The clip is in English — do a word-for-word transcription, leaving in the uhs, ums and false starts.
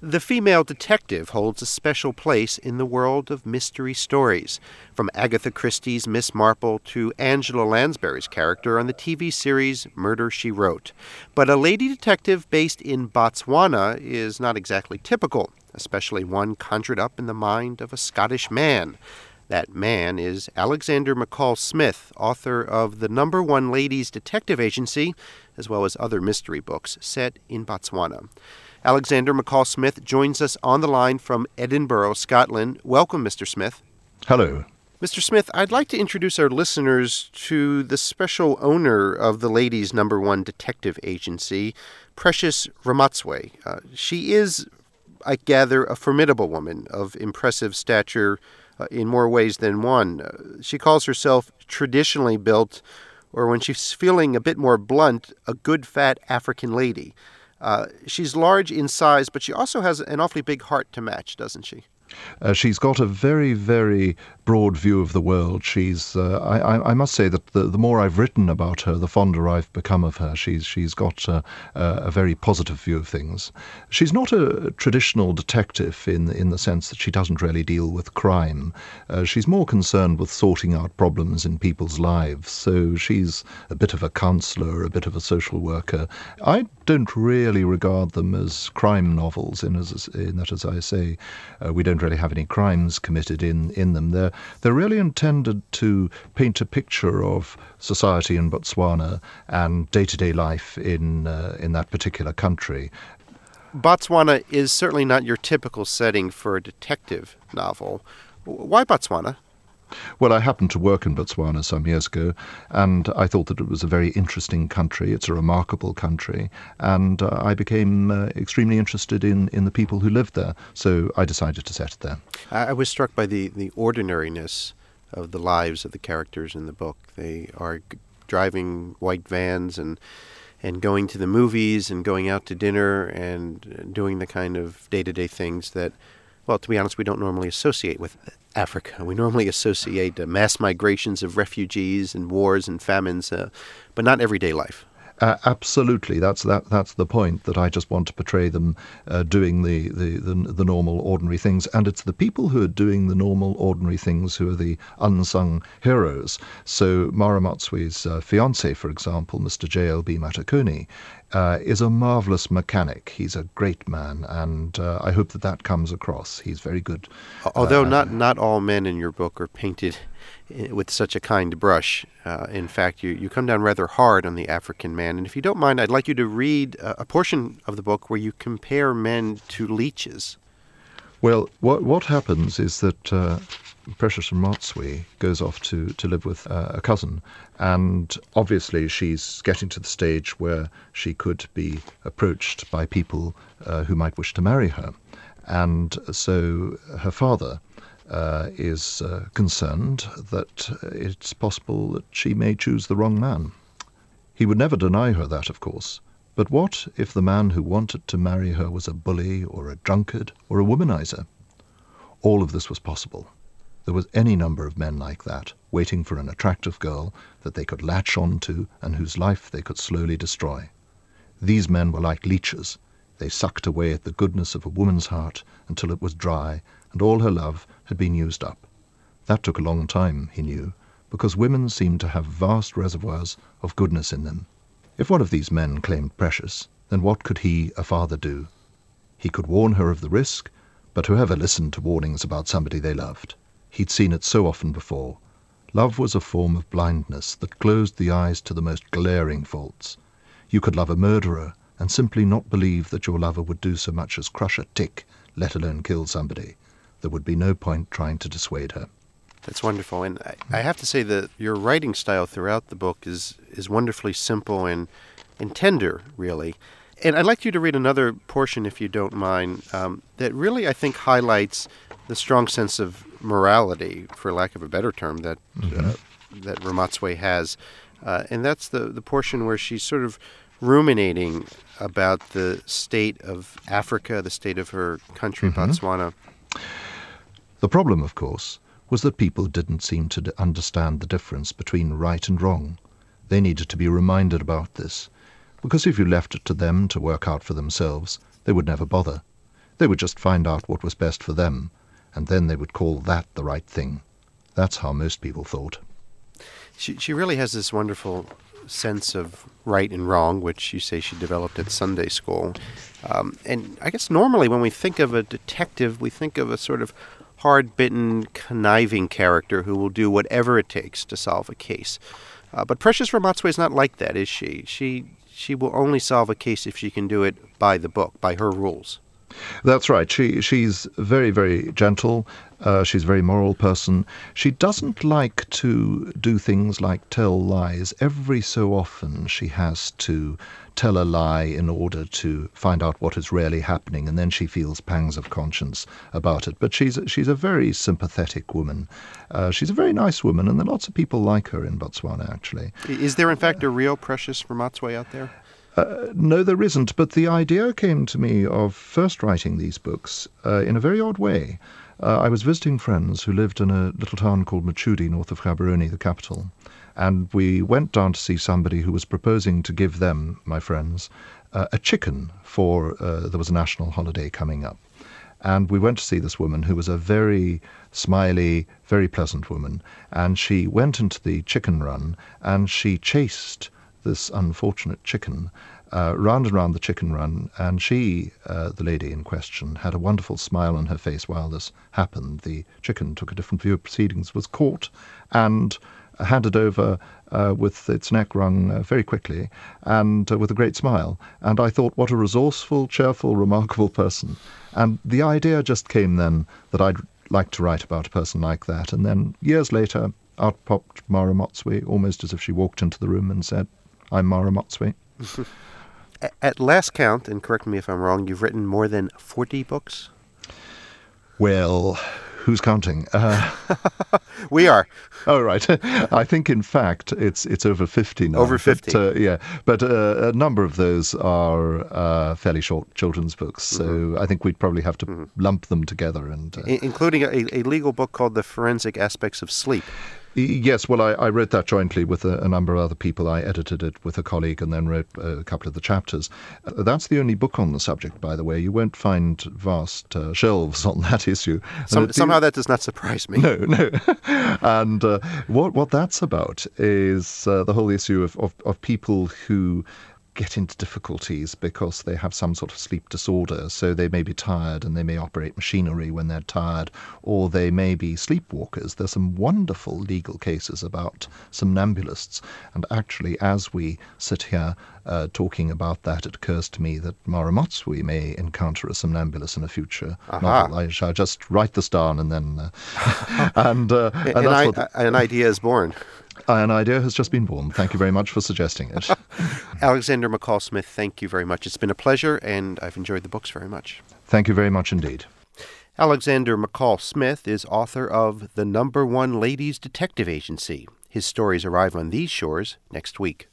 The female detective holds a special place in the world of mystery stories, from Agatha Christie's Miss Marple to Angela Lansbury's character on the T V series Murder, She Wrote. But a lady detective based in Botswana is not exactly typical, especially one conjured up in the mind of a Scottish man. That man is Alexander McCall Smith, author of The Number One Ladies Detective Agency, as well as other mystery books set in Botswana. Alexander McCall Smith joins us on the line from Edinburgh, Scotland. Welcome, Mister Smith. Hello. Mister Smith, I'd like to introduce our listeners to the special owner of the Ladies' Number One Detective Agency, Precious Ramatswe. Uh, she is, I gather, a formidable woman of impressive stature uh, in more ways than one. Uh, she calls herself traditionally built, or when she's feeling a bit more blunt, a good fat African lady. Uh, she's large in size, but she also has an awfully big heart to match, doesn't she? Uh, she's got a very, very broad view of the world. She's, uh, I, I must say that the, the more I've written about her, the fonder I've become of her. She's, she's got uh, a very positive view of things. She's not a traditional detective in, in the sense that she doesn't really deal with crime. Uh, she's more concerned with sorting out problems in people's lives. So she's a bit of a counsellor, a bit of a social worker. I don't really regard them as crime novels, in, as, in that, as I say, uh, we don't really have any crimes committed in, in them. They're, they're really intended to paint a picture of society in Botswana and day-to-day life in, uh, in that particular country. Botswana is certainly not your typical setting for a detective novel. Why Botswana? Well, I happened to work in Botswana some years ago, and I thought that it was a very interesting country. It's a remarkable country, and uh, I became uh, extremely interested in, in the people who lived there, so I decided to set it there. I was struck by the, the ordinariness of the lives of the characters in the book. They are g- driving white vans and and going to the movies and going out to dinner and doing the kind of day-to-day things that, well, to be honest, we don't normally associate with Africa. We normally associate uh, mass migrations of refugees and wars and famines, uh, but not everyday life. Uh, absolutely, that's that. That's the point. That I just want to portray them uh, doing the, the, the the normal, ordinary things, and it's the people who are doing the normal, ordinary things who are the unsung heroes. So Mara Matswe's uh, fiance, for example, Mister J L B Matakoni, uh, is a marvelous mechanic. He's a great man, and uh, I hope that that comes across. He's very good. Although uh, not not all men in your book are painted with such a kind brush. Uh, in fact, you, you come down rather hard on the African man. And if you don't mind, I'd like you to read a, a portion of the book where you compare men to leeches. Well, what what happens is that uh, Precious Ramatswe goes off to, to live with uh, a cousin, and obviously she's getting to the stage where she could be approached by people uh, who might wish to marry her. And so her father Uh, is uh, concerned that it's possible that she may choose the wrong man. He would never deny her that, of course. But what if the man who wanted to marry her was a bully or a drunkard or a womanizer? All of this was possible. There was any number of men like that, waiting for an attractive girl that they could latch on to and whose life they could slowly destroy. These men were like leeches. They sucked away at the goodness of a woman's heart until it was dry and all her love had been used up. That took a long time, he knew, because women seemed to have vast reservoirs of goodness in them. If one of these men claimed Precious, then what could he, a father, do? He could warn her of the risk, but whoever listened to warnings about somebody they loved? He'd seen it so often before. Love was a form of blindness that closed the eyes to the most glaring faults. You could love a murderer and simply not believe that your lover would do so much as crush a tick, let alone kill somebody. There would be no point trying to dissuade her. That's wonderful. And I, I have to say that your writing style throughout the book is, is wonderfully simple and, and tender, really. And I'd like you to read another portion, if you don't mind, um, that really, I think, highlights the strong sense of morality, for lack of a better term, that mm-hmm. uh, that Ramatswe has. Uh, and that's the, the portion where she's sort of ruminating about the state of Africa, the state of her country, mm-hmm. Botswana. The problem, of course, was that people didn't seem to understand the difference between right and wrong. They needed to be reminded about this, because if you left it to them to work out for themselves, they would never bother. They would just find out what was best for them, and then they would call that the right thing. That's how most people thought. She, she really has this wonderful sense of right and wrong, which you say she developed at Sunday school. Um, and I guess normally when we think of a detective, we think of a sort of hard-bitten, conniving character who will do whatever it takes to solve a case. Uh, but Precious Ramatswe is not like that, is she? She she will only solve a case if she can do it by the book, by her rules. That's right. She she's very, very gentle. Uh, she's a very moral person. She doesn't like to do things like tell lies. Every so often she has to tell a lie in order to find out what is really happening, and then she feels pangs of conscience about it. But she's she's a very sympathetic woman. Uh, she's a very nice woman, and there are lots of people like her in Botswana, actually. Is there, in fact, a real Precious Ramatswe out there? Uh, no, there isn't, but the idea came to me of first writing these books uh, in a very odd way. Uh, I was visiting friends who lived in a little town called Machudi, north of Gaborone, the capital, and we went down to see somebody who was proposing to give them, my friends, uh, a chicken for, uh, there was a national holiday coming up. And we went to see this woman who was a very smiley, very pleasant woman, and she went into the chicken run and she chased this unfortunate chicken uh, round and round the chicken run, and she, uh, the lady in question, had a wonderful smile on her face while this happened. The chicken took a different view of proceedings, was caught and handed over uh, with its neck wrung uh, very quickly and uh, with a great smile. And I thought, what a resourceful, cheerful, remarkable person. And the idea just came then that I'd like to write about a person like that. And then years later, out popped Mara Motswe, almost as if she walked into the room and said, I'm Mara Motswe. At last count, and correct me if I'm wrong, you've written more than forty books? Well, who's counting? Uh, we are. Oh, right. I think, in fact, it's it's over fifty now. Over fifty. But, uh, yeah, but uh, a number of those are uh, fairly short children's books, so mm-hmm. I think we'd probably have to mm-hmm. lump them together. and uh, I- Including a, a legal book called The Forensic Aspects of Sleep. Yes, well, I, I wrote that jointly with a, a number of other people. I edited it with a colleague and then wrote a couple of the chapters. Uh, that's the only book on the subject, by the way. You won't find vast uh, shelves on that issue. Some, uh, somehow that does not surprise me. No, no. and uh, what what that's about is uh, the whole issue of, of, of people who get into difficulties because they have some sort of sleep disorder. So they may be tired and they may operate machinery when they're tired, or they may be sleepwalkers. There's some wonderful legal cases about somnambulists. And actually, as we sit here uh, talking about that, it occurs to me that Mara Motswe may encounter a somnambulist in a future Aha. novel. I shall just write this down and then... Uh, and, uh, and an, that's I, what, an idea is born. An idea has just been born. Thank you very much for suggesting it. Alexander McCall Smith, thank you very much. It's been a pleasure, and I've enjoyed the books very much. Thank you very much indeed. Alexander McCall Smith is author of The Number One Ladies Detective Agency. His stories arrive on these shores next week.